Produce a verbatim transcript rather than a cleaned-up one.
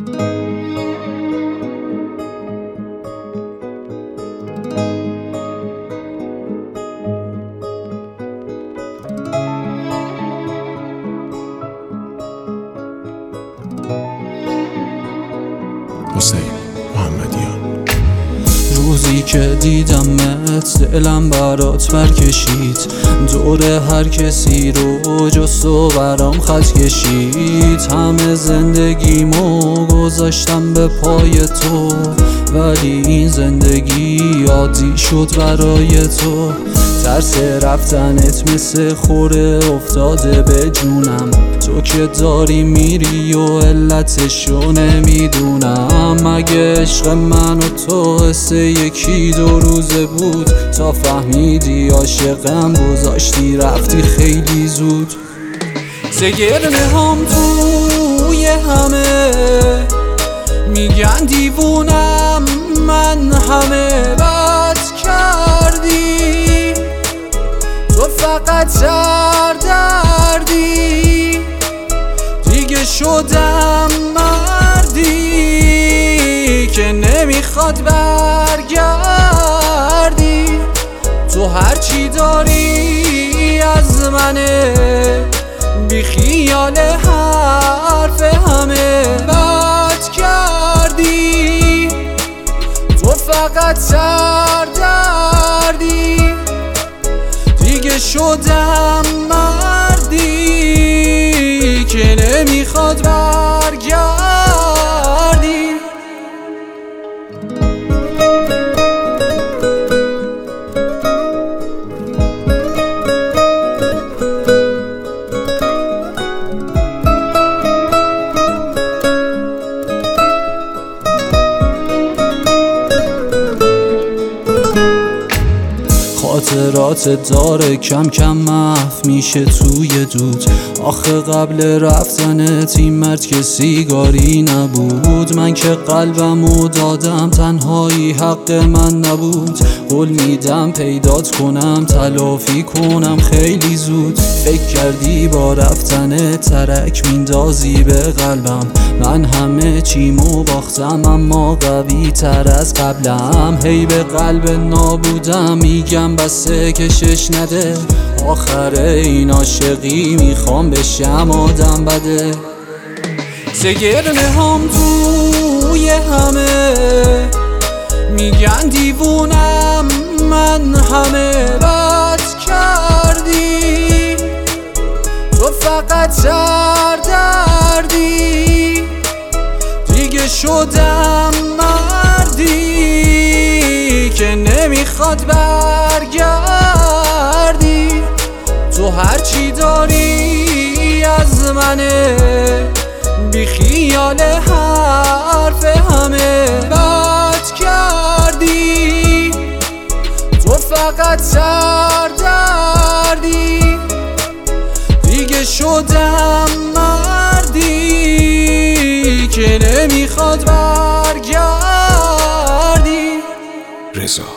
حسین محمدیان. روزی که دیدمت دلم برات برکشید، دور هر کسی رو جست و برام خط کشید. همه زندگیمو گذاشتم به پای تو، ولی این زندگی عادی شد برای تو. ترس رفتنت مثل خوره افتاده به جونم، تو که داری میری و علتشو نمیدونم. مگه عشق من و تو حس یکی دو روزه بود، تا فهمیدی عاشقم گذاشتی رفتی خیلی زود. سگرنه هم توی همه میگن دیوونم، من همه بد کردی، تو فقط سردردی. دیگه شدم مردی که نمیخواد برگردی. تو هرچی داری از منه، بی خیال حرف همه بد کردی. تو فقط سردردی، دیگه شدم مردی که نمیخواد برگردی. خاطرات داره کم کم محو میشه توی دود. آخه قبل رفتنت این مرد که سیگاری نبود، من که قلبمو دادم تنهایی حق من نبود. قول میدم پیدات کنم تلافی کنم خیلی زود. فکر کردی با رفتن ترک میندازی به قلبم، من همه چیمو باختم اما قوی تر از قبلم. هی به قلب نابودم میگم بسه کشش نده، آخر این عاشقی میخوام بشم آدم بده. سگرنه هم توی همه میگن دیوونم، من همه بد کردی، تو فقط سردردی. دیگه شدم مردی که نمیخواد برگردی. تو هرچی داری از منه، بی خیال حرف همه بد کردی. تو فقط سردردی، دیگه شدم مردی که نمیخواد برگردی. رضا